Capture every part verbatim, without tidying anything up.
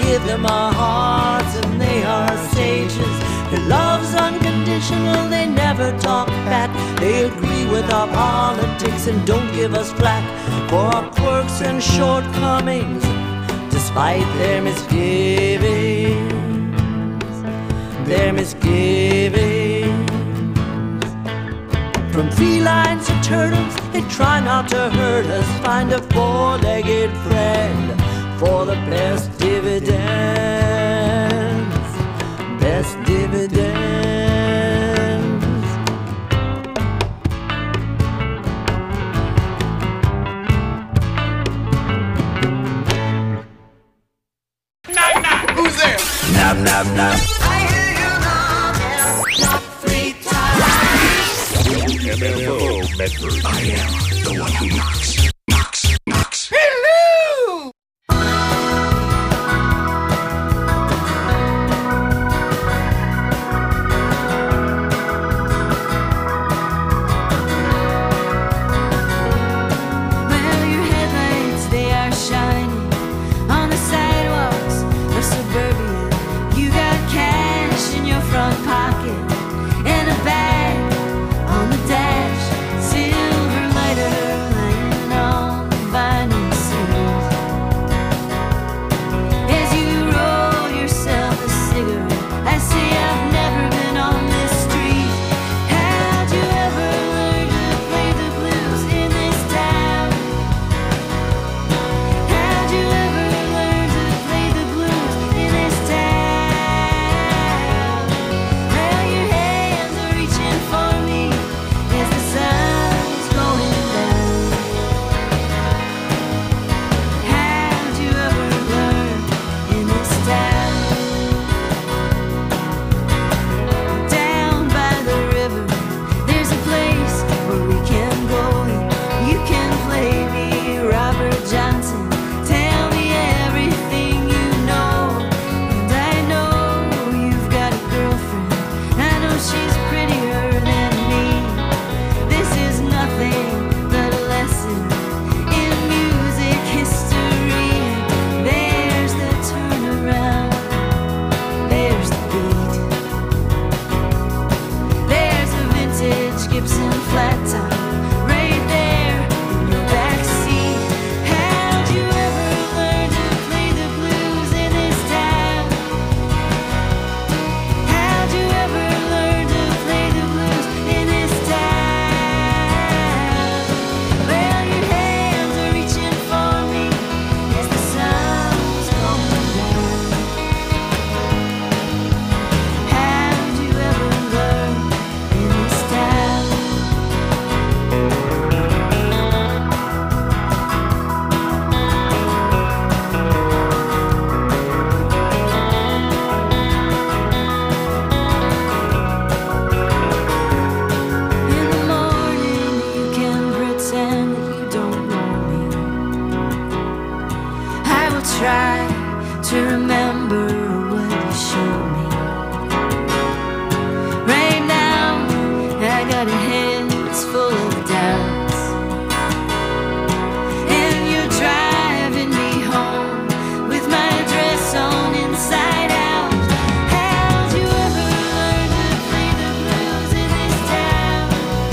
give them our hearts and they are sages. Their love's unconditional, they never talk back. They agree with our politics and don't give us flack for our quirks and shortcomings, despite their misgivings, their misgivings. From felines to turtles, they try not to hurt us. Find a four-legged friend for the best dividends, best dividends. Knock, knock. Who's there? Knock, knock, knock. I hear you knock, knock three times. M F O Medford. I am the one who knocks, knocks, knocks. Hello! Well, your headlights, they are shining on the sidewalks of suburbia. You got cash in your front pocket and a bag on the dash, silver lighter laying on the vinyl seats. As you roll yourself a cigarette, I say I've never been on this street. How'd you ever learn to play the blues in this town? How'd you ever learn to play the blues in this town? Well, your hands are reaching for me as the sun's going down. How'd you ever learn in this town? Down by the river, there's a place where we can go. You can play me Robert Johnson. Tell me everything you know. And I know you've got a girlfriend. I know she's prettier than me. This is nothing but a lesson in music history. There's the turnaround. There's the beat. There's a vintage Gibson flat top right there in your back seat. How'd you ever learn to play the blues in this town? How'd you ever learn to play the blues in this town? Well, your hands are reaching for me as the sun's going down. How'd you ever learn in this town? In the morning, you can pretend that you don't know me. I will try to remember what you showed me. Right now, I got a head that's full of doubts, and you're driving me home with my dress on inside out. How'd you ever learn to play the blues in this town?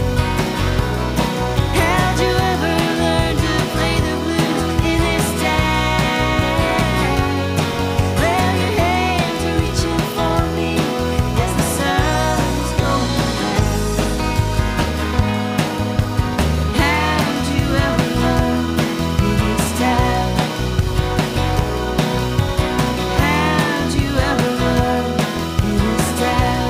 How'd you ever learn to play the blues in this town? Well, your hands are reaching for me as the sun's going down. How'd you ever learn in this town? How'd you ever learn in this town?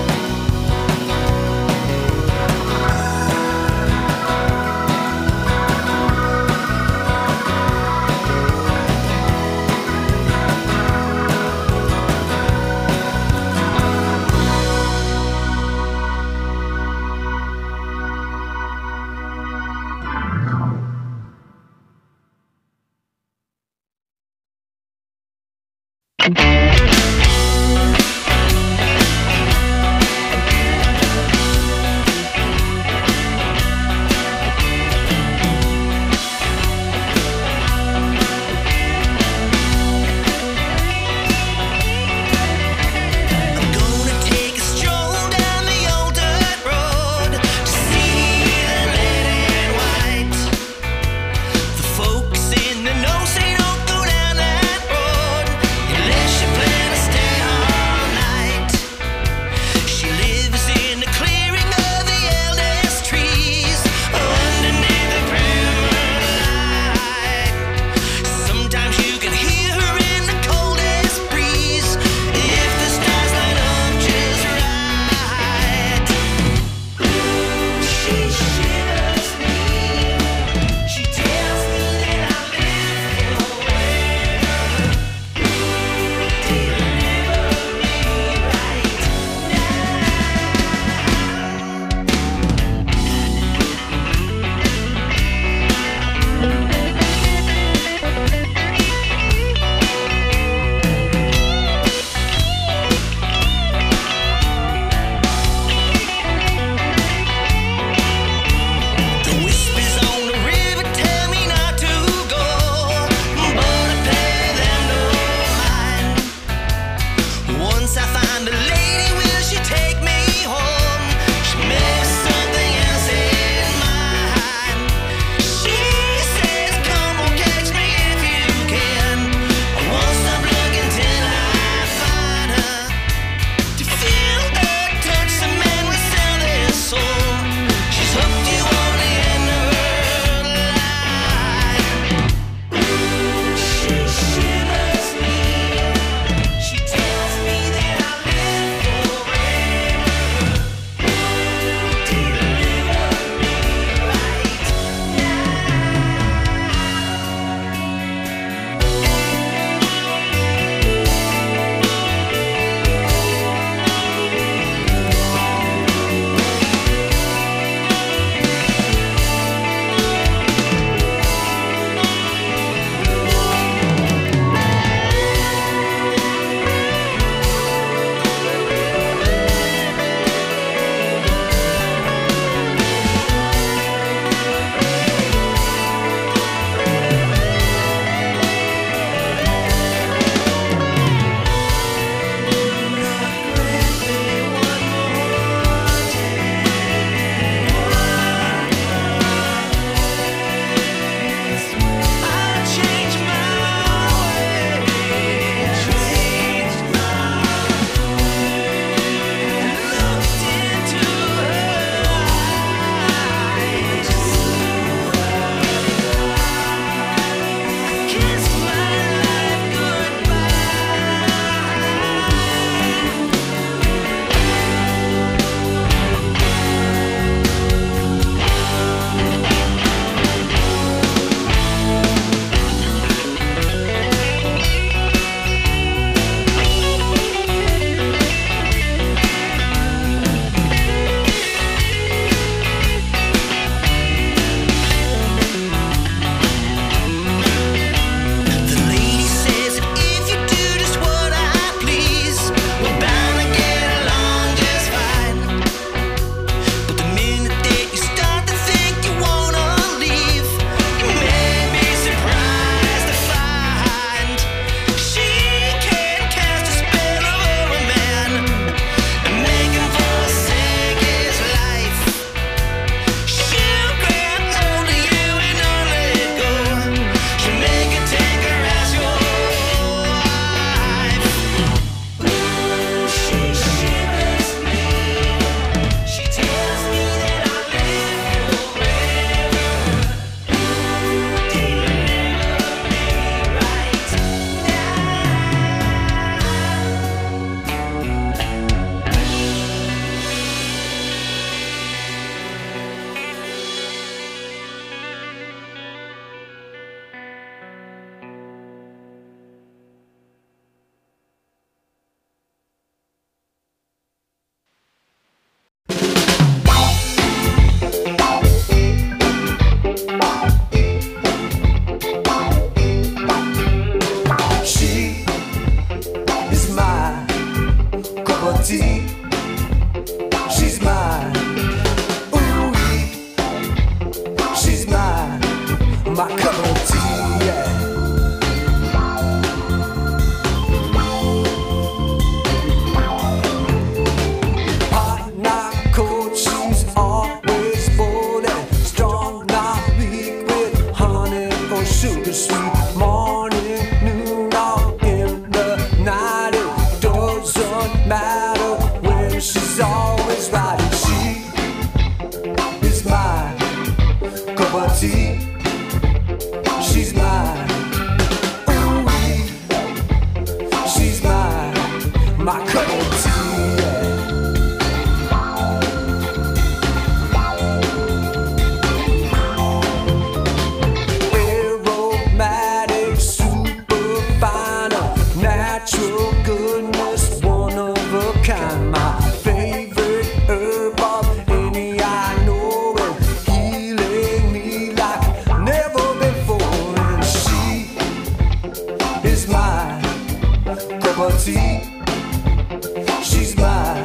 natural goodness, one of a kind. My favorite herb of any I know, and healing me like never before. And she is my cup of tea. She's my,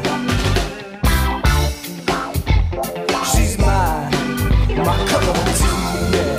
she's my, my cup of tea, yeah.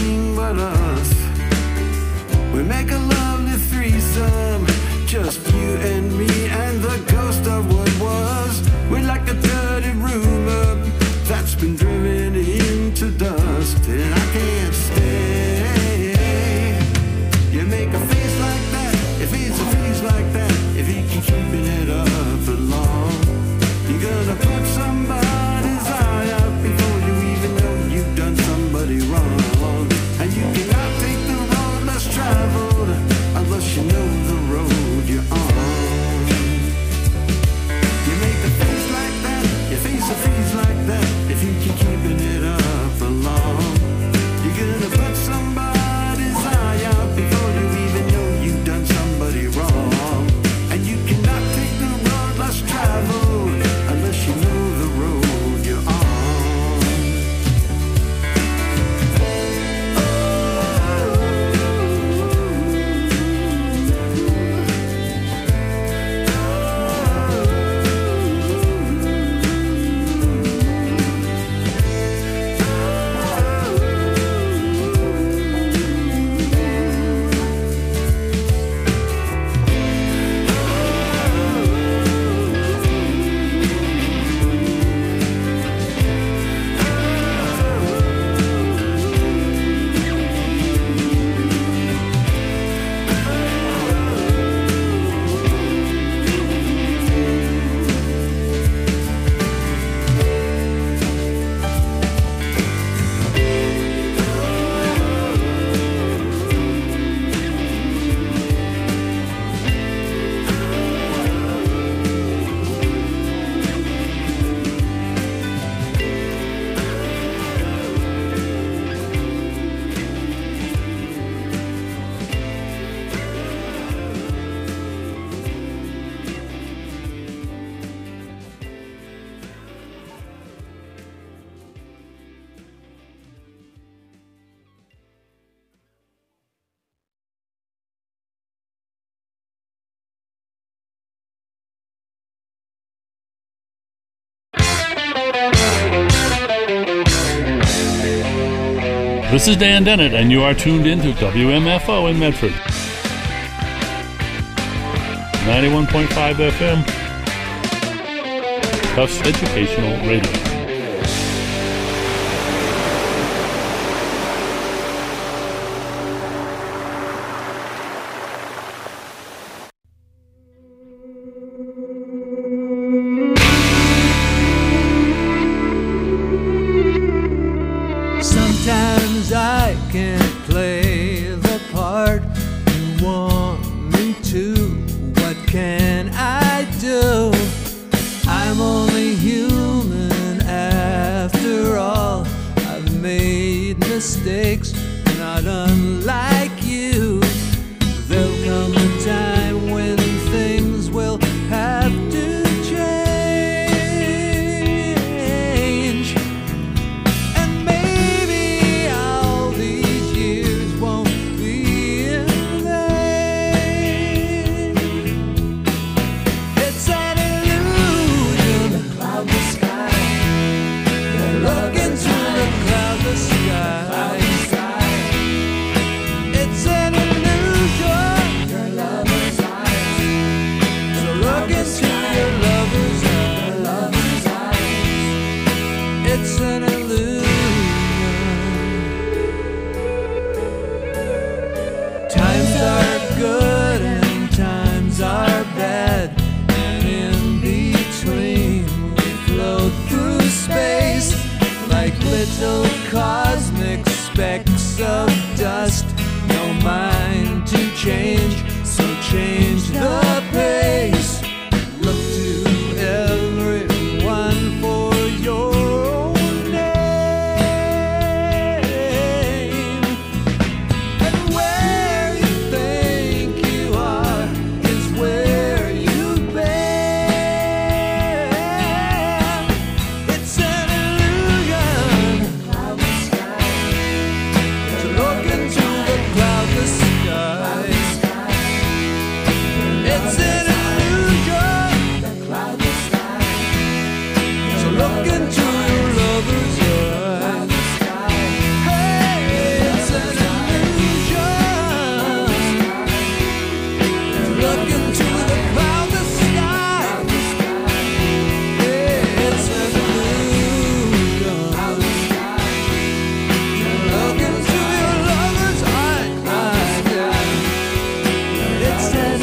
Just you This is Dan Dennett, and you are tuned in to W M F O in Medford. ninety-one point five F M. Tufts Educational Radio. Sometimes I can't play the part you want me to. What can I do? I'm only human after all. I've made mistakes, not unlike you. There'll come a time when things will have to change. And maybe all these years won't be in vain. It's an illusion. The cloudless sky. Look into the cloudless sky. It's an illusion. Your lover's eyes. So look into your lover's eyes. It's an illusion. Times are good and times are bad, and in between we float through space like little cosmic specks of dust. No mind to change, so change the pace. Look to everyone for your own name. And where you think you are is where you've been. It's an illusion. Cloudless sky. To look into the cloudless sky. It's an illusion. The cloudless sky. So look into your lover's eyes. Hey, it's an illusion. Look into the cloudless sky. Yeah, it's an illusion. Look into your lover's eyes. It's an illusion.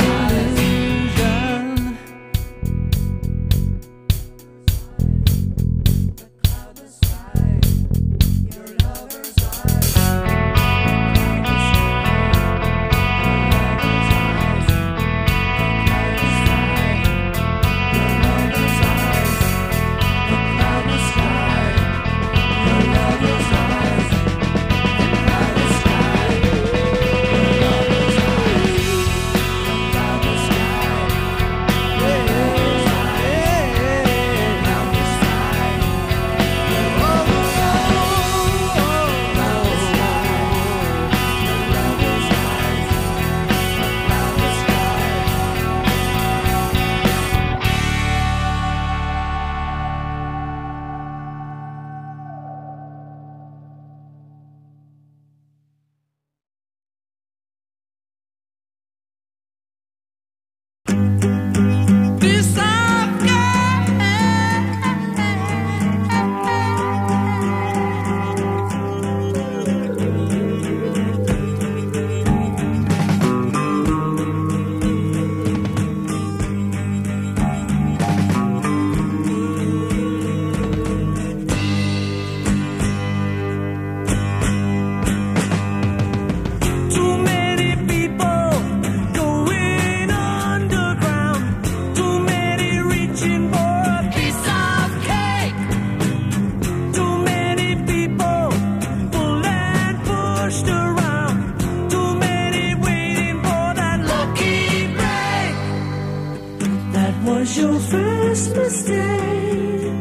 Too many people going underground. Too many reaching for a piece of cake. Too many people pulled and pushed around. Too many waiting for that lucky break. That was your first mistake.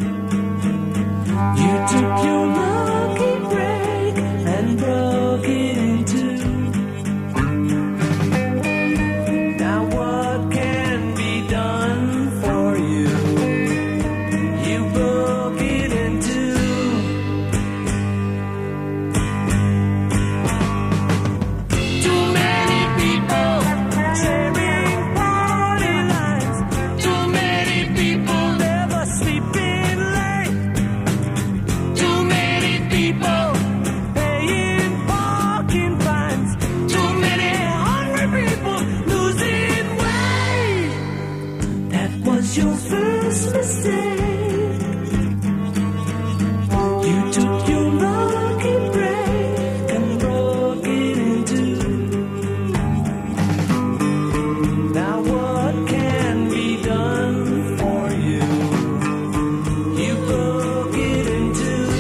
You took your lucky break and broke it in two. Now what can be done for you? You broke it in two. was your first mistake? You took your lucky break and broke it in two. Now what can be done for you? You broke it in two.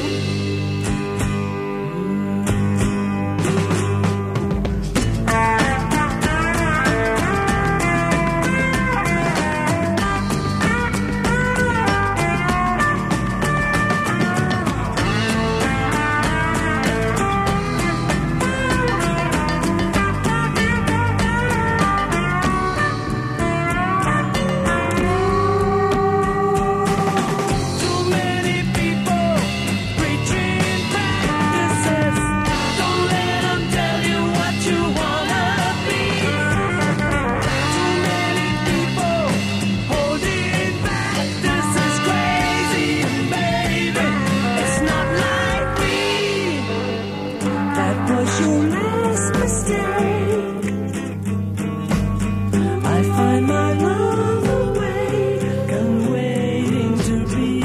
Too many people preaching practices. Don't let them tell you what you wanna be. Too many people holding back. This is crazy, and baby, it's not like me. That was your last mistake. I find my love awake and waiting to be.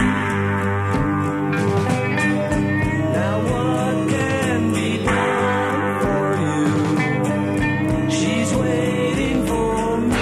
Now what can be done for you? She's waiting for me.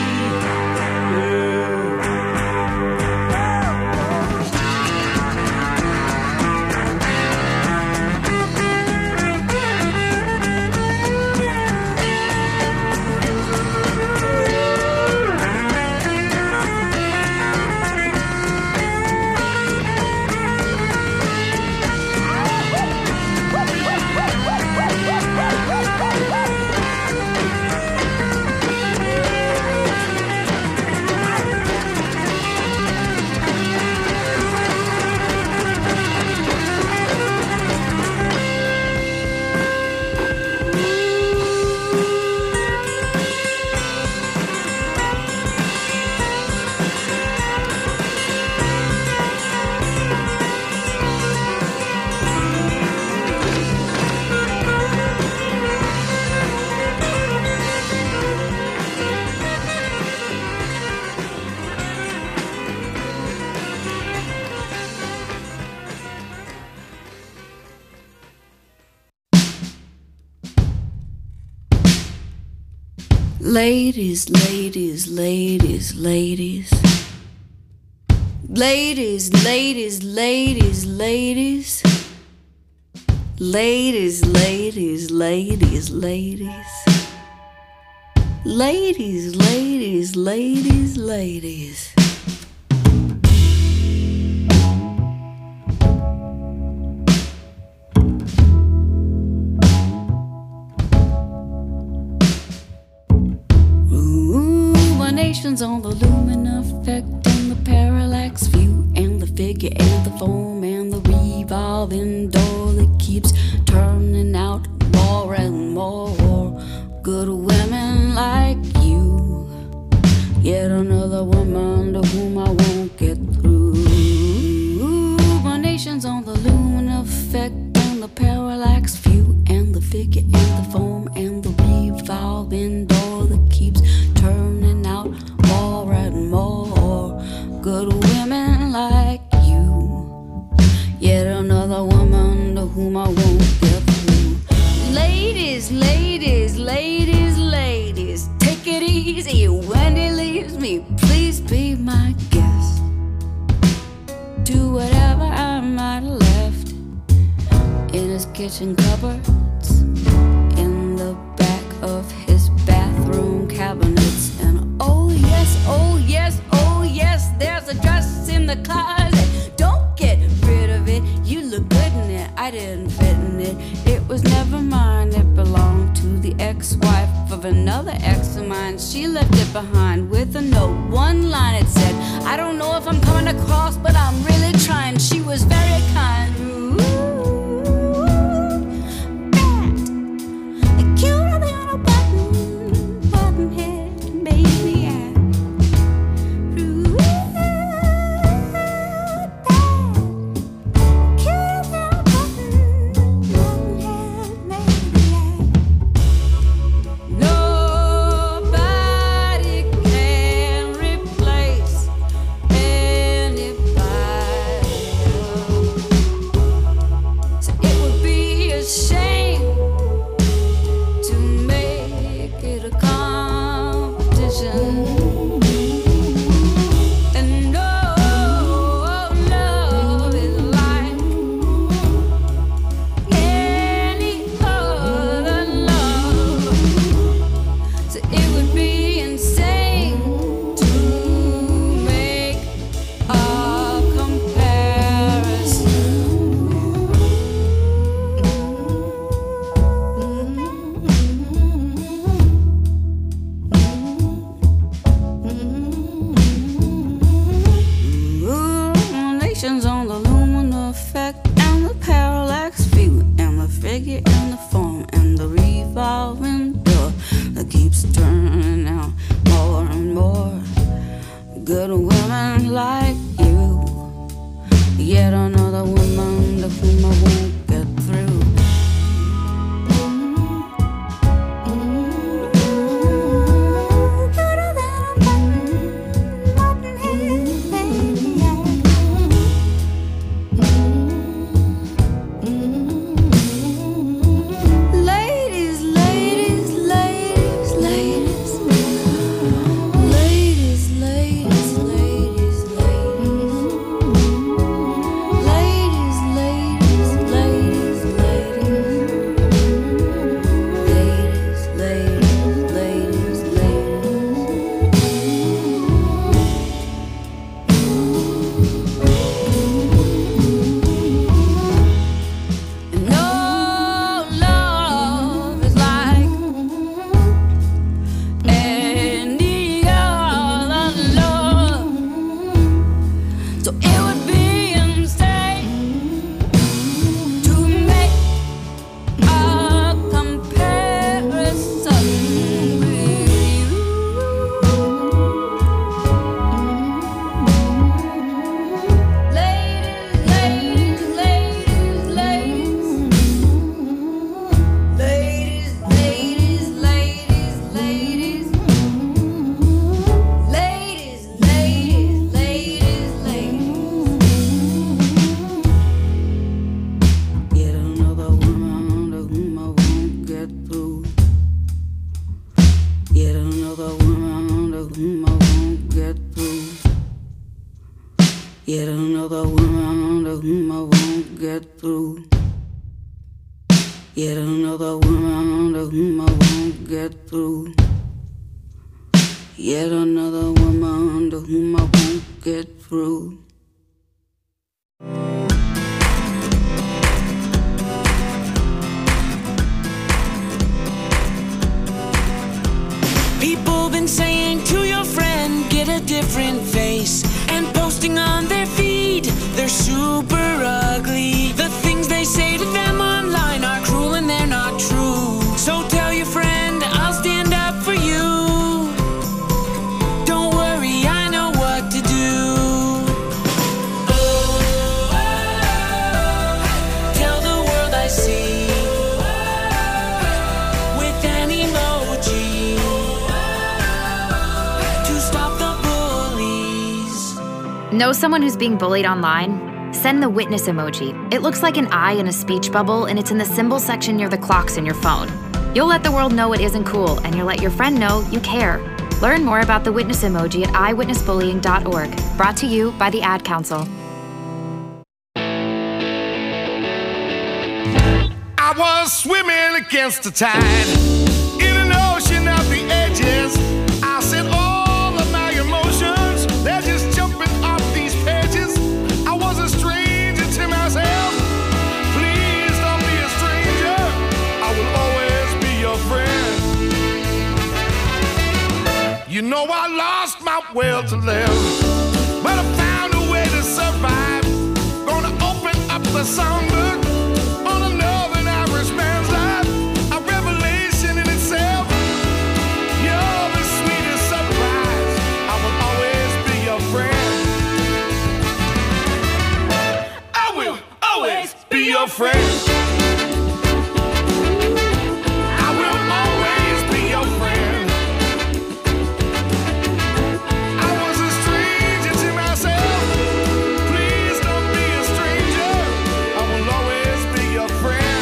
Ladies, ladies, ladies, ladies. Ladies, ladies, ladies, ladies. Ladies, ladies, ladies, ladies. Ladies, ladies, ladies, ladies. Ruminations on the lumen effect and the parallax view and the figure and the foam and the revolving door that keeps turning out more and more good women like you. Yet another woman to whom I won't get through. Ruminations on the lumen effect and the parallax view and the figure and the foam and the revolving door that keeps turning out more and more good women like you. Yet another woman to whom I won't get through. Ladies, ladies, ladies, ladies, take it easy when he leaves me. Please be my guest. Do whatever I might have left in his kitchen cupboards, in the back of his bathroom cabinets. And oh yes, oh yes, oh yes, there's a dress in the closet. Don't get rid of it, you look good in it. I didn't fit in it, it was never mine. It belonged to the ex-wife of another ex of mine. She left it behind with a note, one line it said, I don't know if I'm coming across, but I'm really trying. She was very kind. Ooh, that, cuter than a button, button head, baby. Ooh, that, cuter than a button, button head, baby. Nobody can replace Yet another woman to whom I won't get through. Ladies, ladies, ladies, ladies. Ladies, ladies, ladies, ladies. Ladies, ladies, ladies, ladies. Ladies, ladies, ladies, ladies. No love is like any other love. So it would be a mistake to make a comparison with you. Ladies, ladies, ladies, ladies. Ladies, ladies, ladies, ladies. Ladies, ladies, ladies, ladies. Yet another woman to whom I won't get through. Yet another woman to whom I won't get through. Yet another woman to whom I won't get through. Yet another woman to whom I won't get through. Yet another woman to whom I won't get through. People been saying to your friend, get a different face, and posting on their feed, they're super ugly. The things they say to them online are cruel and they're not true. So tell your friend, I'll stand up for you. Don't worry, I know what to do. Tell the world I see with an emoji to stop the bullies. Know someone who's being bullied online? Send the witness emoji. It looks like an eye in a speech bubble, and it's in the symbol section near the clocks in your phone. You'll let the world know it isn't cool, and you'll let your friend know you care. Learn more about the witness emoji at i witness bullying dot org. Brought to you by the Ad Council. I was swimming against the tide in an ocean of the edges. I said all of my emotions, they're just jumping off these pages. I was a stranger to myself. Please don't be a stranger. I will always be your friend. You know I lost my will to live, but I found a way to survive. Gonna open up the songbook on another average man's life. A revelation in itself. You're the sweetest surprise. I will always be your friend. I will always be your friend. I will always be your friend. I was a stranger to myself. Please don't be a stranger. I will always be your friend.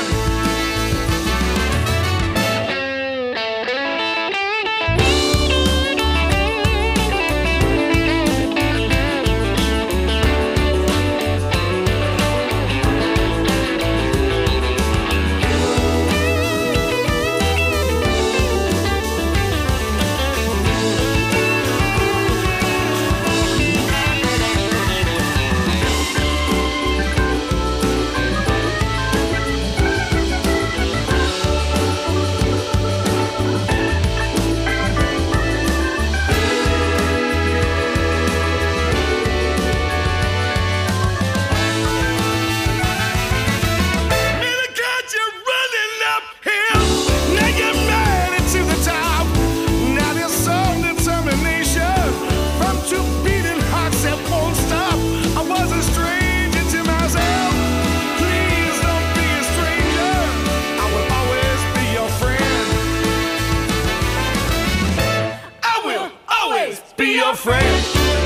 be your friend.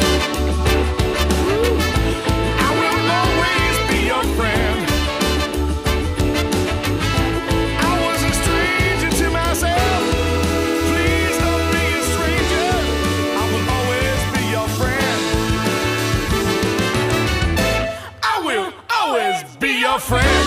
I will always be your friend. I was a stranger to myself. Please don't be a stranger. I will always be your friend. I will always be your friend.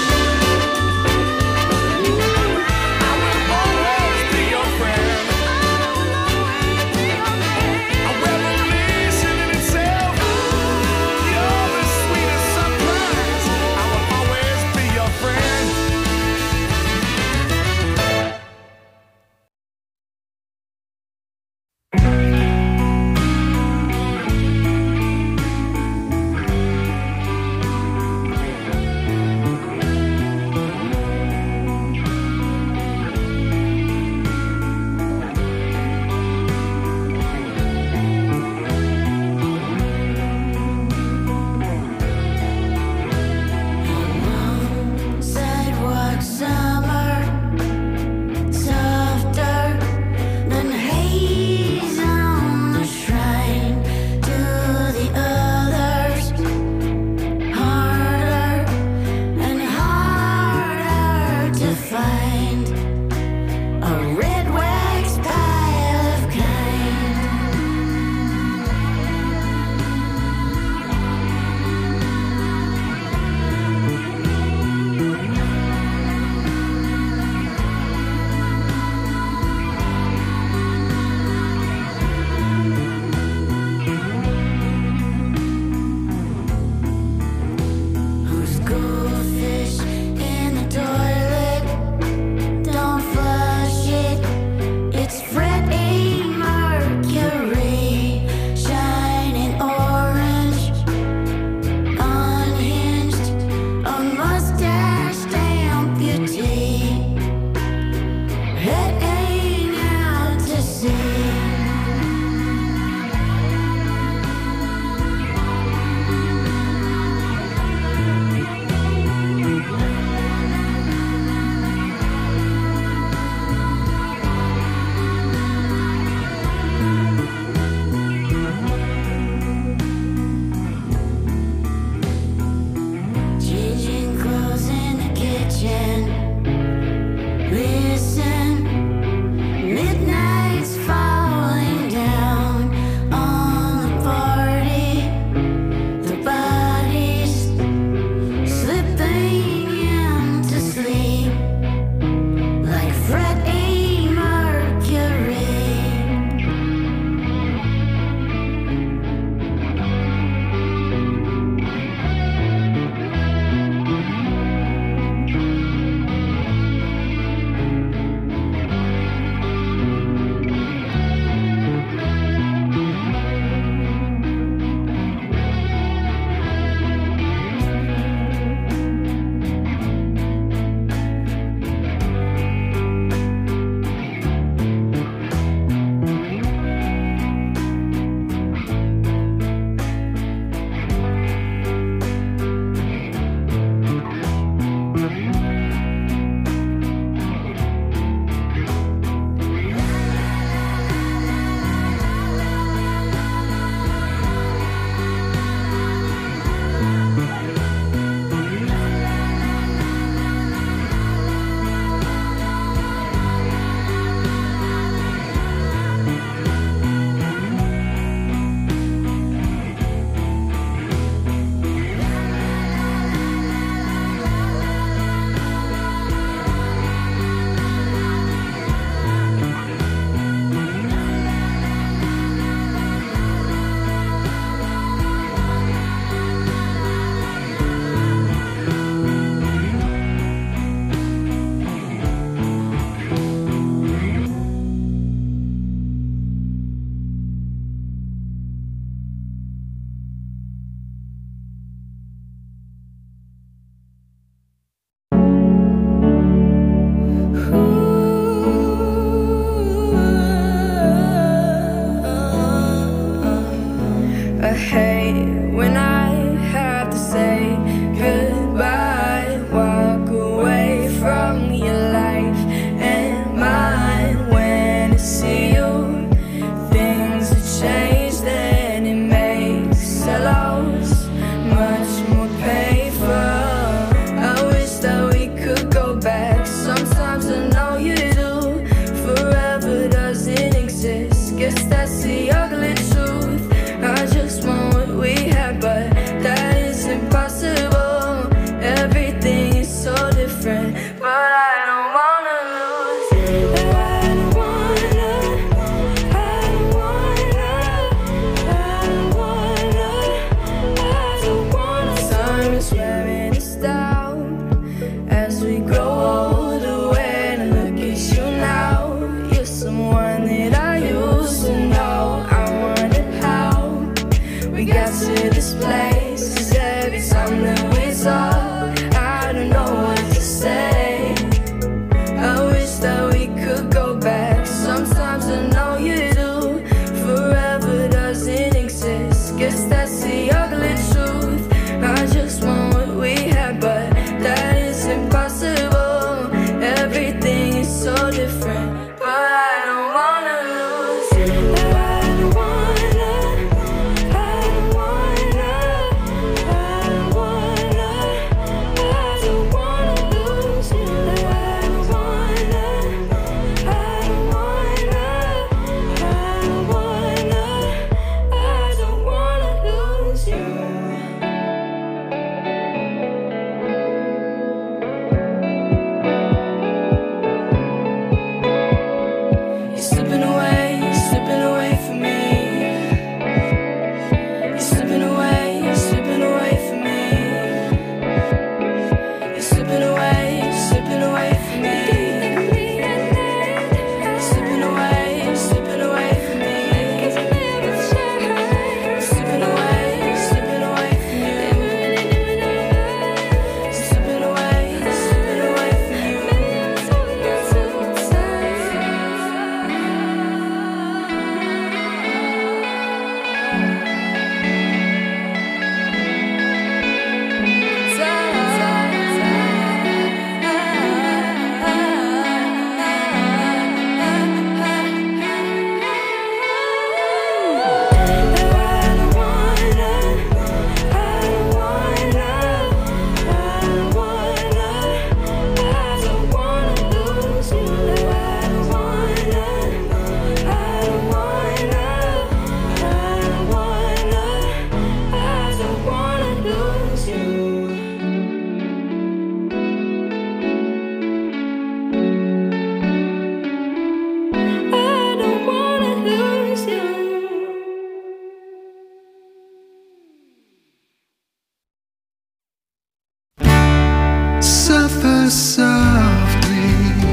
Suffer softly,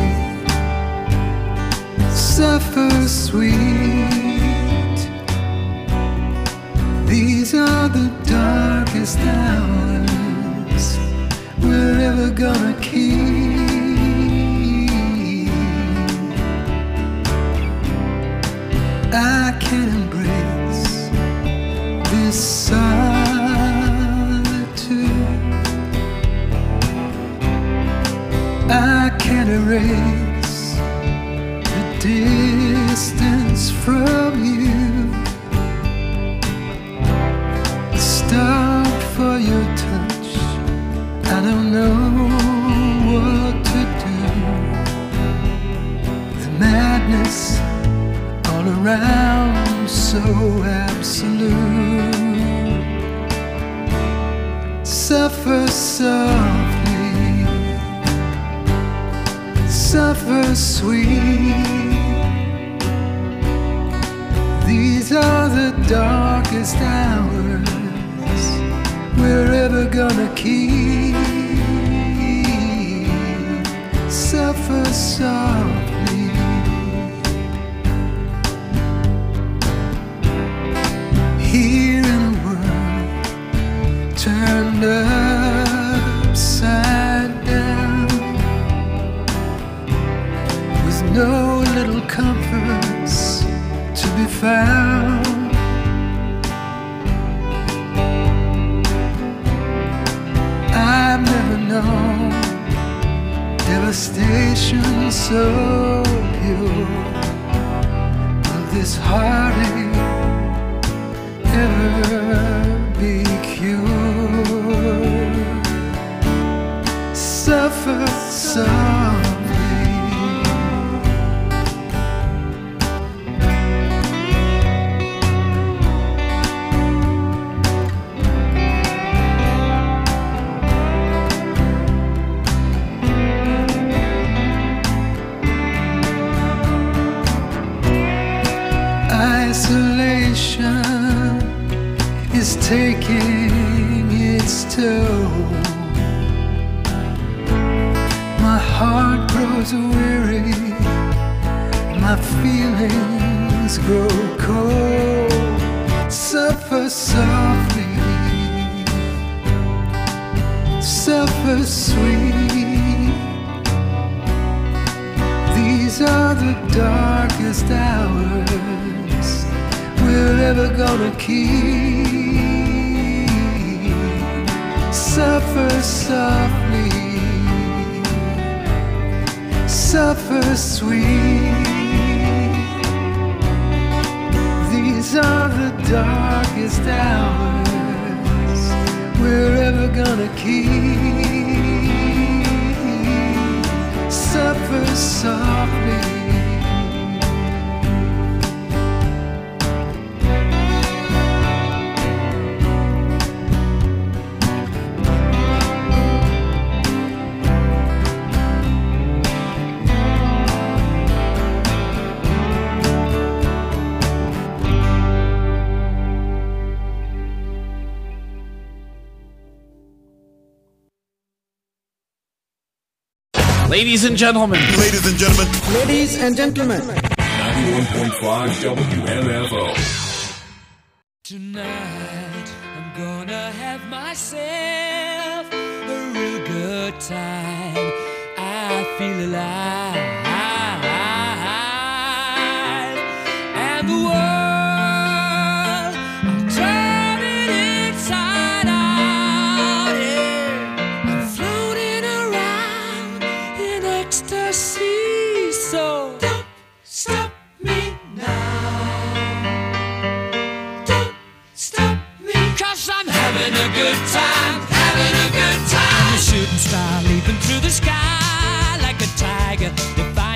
suffer sweet. These are the darkest hours we're ever gonna keep. I can embrace this solitude. I can't erase the distance from you. Stop for your touch. I don't know what to do. The madness all around, so absolute. Suffer softly, suffer sweet. These are the darkest hours we're ever gonna keep. Suffer softly. Here in a world turned upside down, with no little comforts to be found. I've never known devastation so pure. Will this heartache ever be cured? Suffer softly. Isolation is taking its toll. My heart grows weary, my feelings grow cold. Suffer softly, suffer sweet. These are the darkest hours we're ever gonna keep. Suffer softly, suffer sweet. These are the darkest hours we're ever gonna keep. Suffer softly. Ladies and gentlemen. Ladies and gentlemen. Ladies and gentlemen. ninety-one point five W M F O. Tonight I'm gonna have myself a real good time. I feel alive, and the world I'm turning inside out. Yeah, I'm floating around in ecstasy. So don't stop me now. Don't stop me, 'cause I'm having a good time, having a good time. I'm a shooting star leaping through the sky like a tiger. If I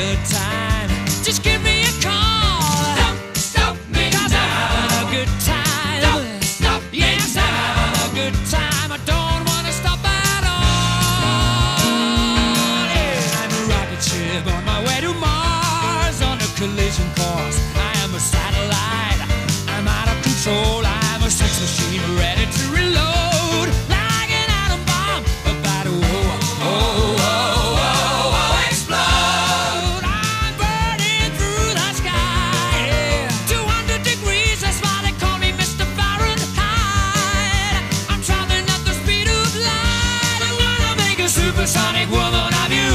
good time, just give me a call. Don't stop me now. I'm having a good time. Don't stop me now. Yes, I'm having a good time. I don't want to stop at all. Yeah, I'm a rocket ship on my way to Mars on a collision course. I am a satellite. I'm out of control. I'm a sex machine ready to reload like an atom bomb about to oh, oh, oh, oh, oh, explode. I'm burning through the sky. Yeah. two hundred degrees, that's why they call me Mister Fahrenheit. I'm traveling at the speed of light. I'm gonna make a supersonic woman of you.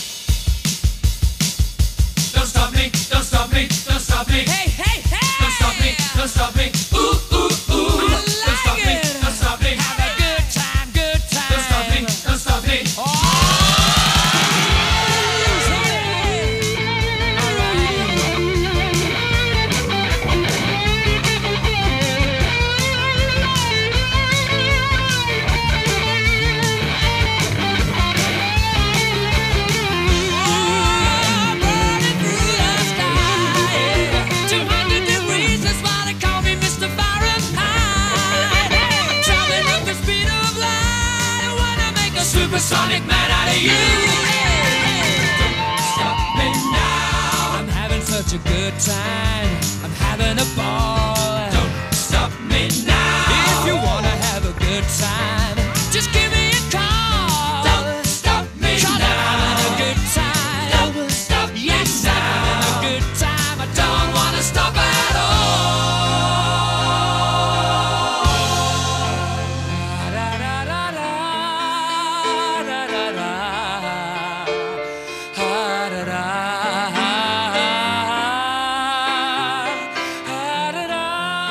Don't stop me, don't stop me, don't stop me. Hey, hey, hey! Don't stop me, don't stop me. Ooh, ooh, ooh. Don't stop me, don't stop me. Have a good time, good time. Don't stop me, don't stop me. Oh! Burning through the sky. two hundred degrees, that's why they call me Mister Fahrenheit. I'm traveling at the speed of light. I wanna make a supersonic man out of you. Don't stop me now. I'm having such a good time. I'm having a ball. Don't stop me now. If you wanna have a good time, just give me a call. Don't stop me now. I'm having a good time. Don't stop me now. Yes, I'm having a good time. I don't wanna stop at all. Da, da, da, da, da, da, da. Ah, da, da. Ah, da, da.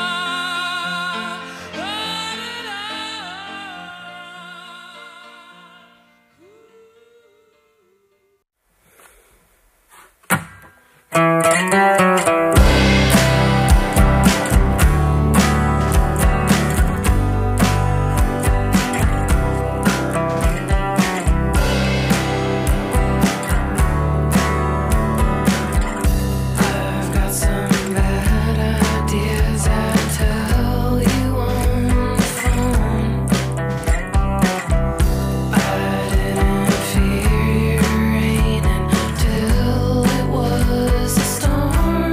I've got some bad ideas I'll tell you on the phone. I didn't fear your rain until it was a storm.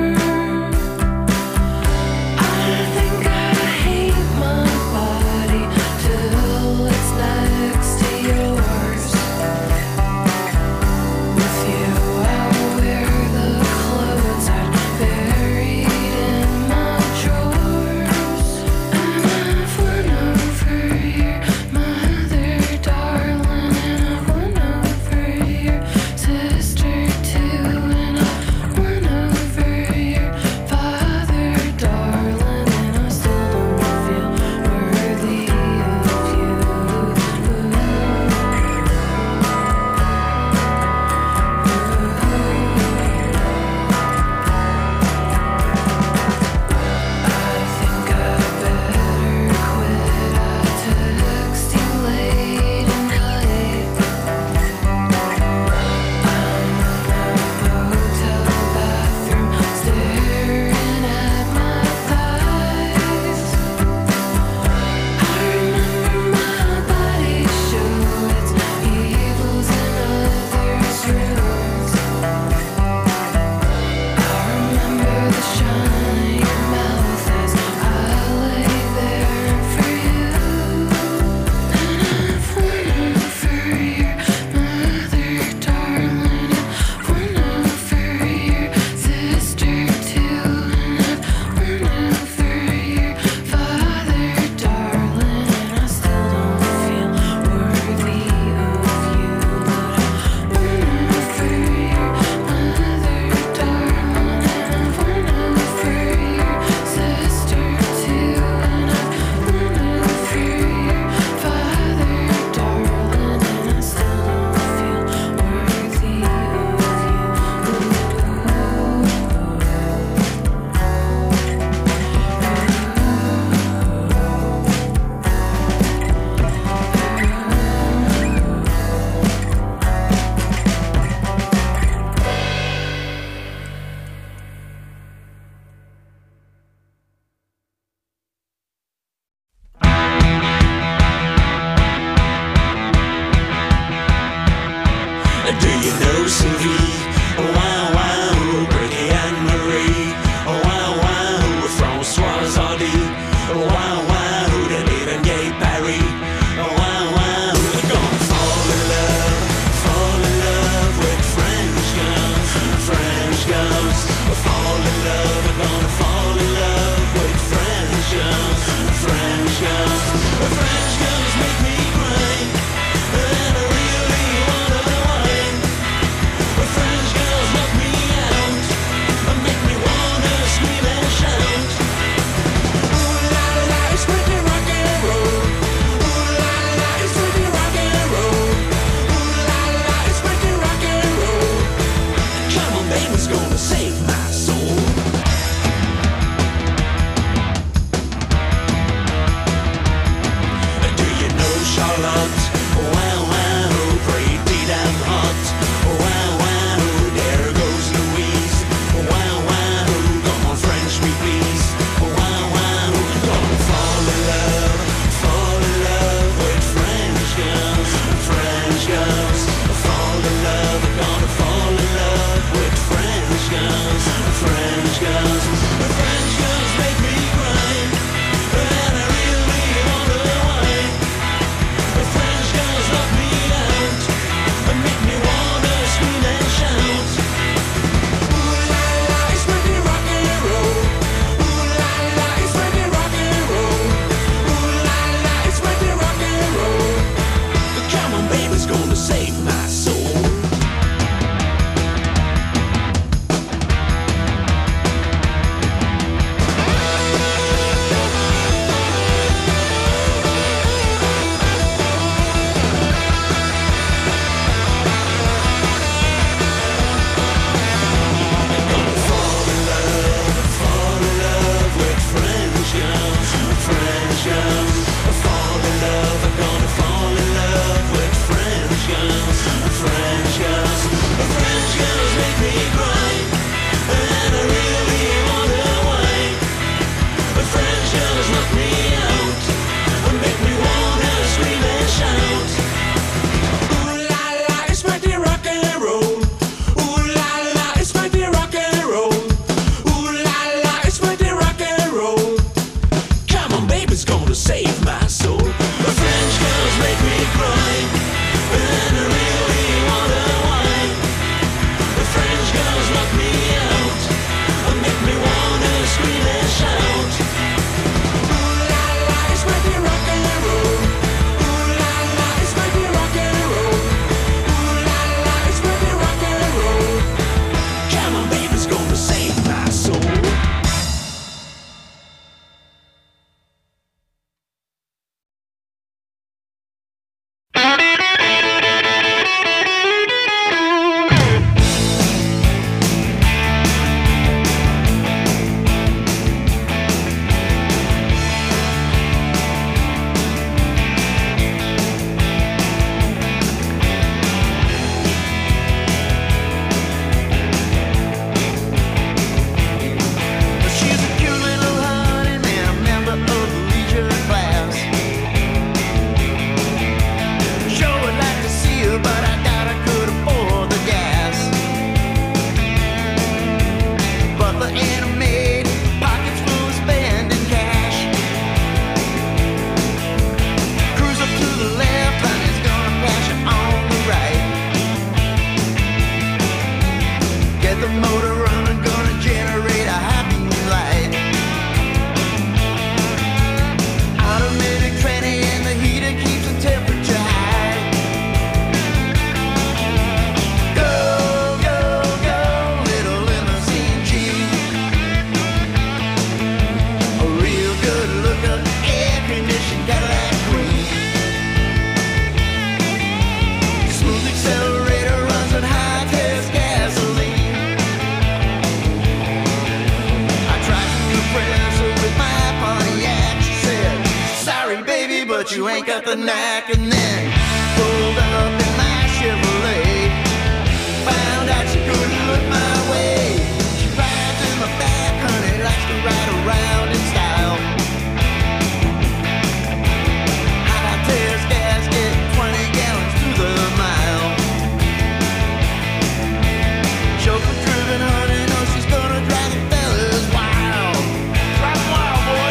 baby's gonna save my soul. Do you know Charlotte? Wow, wow, pretty damn hot. Wow, wow, there goes Louise. Wow, wow, come on French me please. Wow, wow, gonna fall in love, fall in love with French girls, French girls. Fall in love, gonna fall in love with French girls, French girls. French girls make me cry, and I really wonder why. French girls knock me out, and make me wanna scream and shout. Ooh la la, it's pretty rock and roll. Ooh la la, it's pretty rock and roll. Ooh la la, it's pretty rock and roll. Come on, baby's gonna save my soul. Save my soul. The French girls make me cry, and I really wonder why. The French girls knock me out, and make me wanna scream and shout. Ooh la la, it's pretty rock and roll. Ooh la la, it's pretty rock and roll. Ooh la la, it's pretty rock and roll. Come on, baby's gonna save my soul. She's a cute little honey man, a member of the leisure class. Sure would like to see her, but I doubt I could afford the gas. Butler in a maid, pockets full of spending cash. Cruise up to the left, and he's gonna pass you on the right. Get the motor running, gonna generate a happy light. Automatic tranny and the heater keeps the temperature high. Go, go, go, little limousine Jeep. A real good looker, air-conditioned Cadillac Queen. Smooth accelerator runs on high-test gasoline. I tried to impress her with my Pontiac. She said, sorry baby, but you ain't got the knack. And then pulled up in my Chevrolet. Found out she couldn't look my way. She rides in the back, honey, likes to ride around in style. High-test gasket, twenty gallons to the mile. Chauffeur-driven, honey, know she's gonna drive the fellas wild. Drive 'em wild, boy.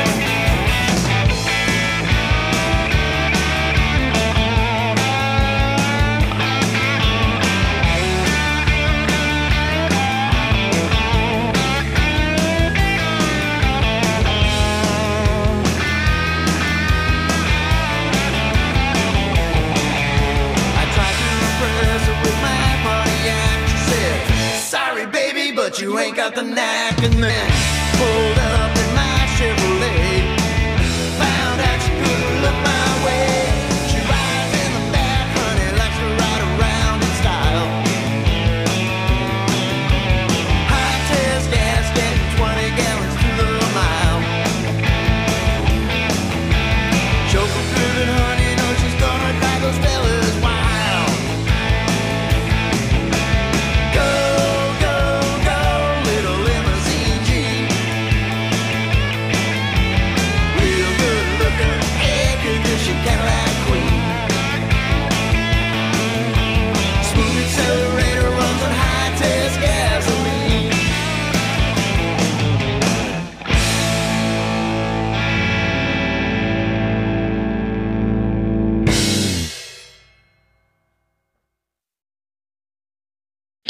but you ain't got the knack. And then pulled up in my Chevrolet, found out she couldn't look my way. She rides in the back, honey, likes to ride around in style.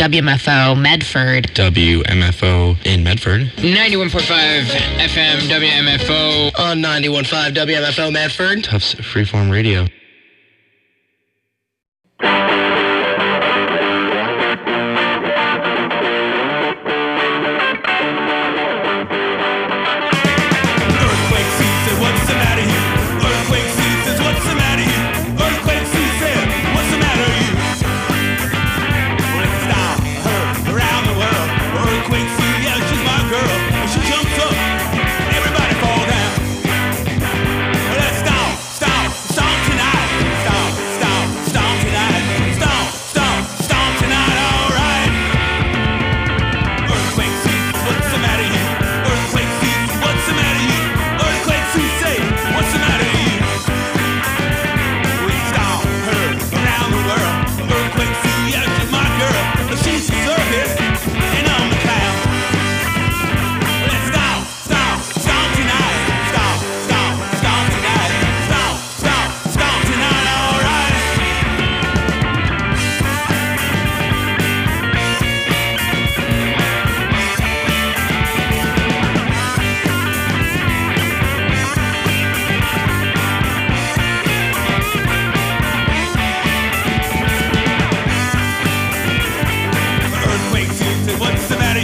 W M F O Medford. W M F O in Medford. ninety-one point five F M W M F O. On ninety-one point five W M F O Medford. Tufts Freeform Radio.